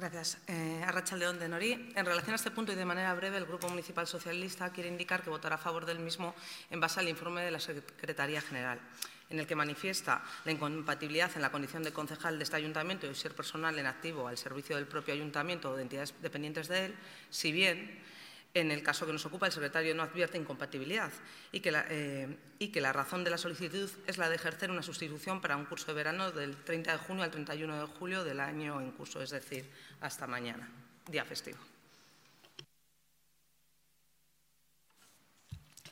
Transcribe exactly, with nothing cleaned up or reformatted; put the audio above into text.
Gracias. Eh, Arratsaldeon denori. En relación a este punto y de manera breve, el Grupo Municipal Socialista quiere indicar que votará a favor del mismo en base al informe de la Secretaría General, en el que manifiesta la incompatibilidad en la condición de concejal de este ayuntamiento y ser personal en activo al servicio del propio ayuntamiento o de entidades dependientes de él, si bien en el caso que nos ocupa, el secretario no advierte incompatibilidad y que, la, eh, y que la razón de la solicitud es la de ejercer una sustitución para un curso de verano del treinta de junio al treinta y uno de julio del año en curso, es decir, hasta mañana, día festivo.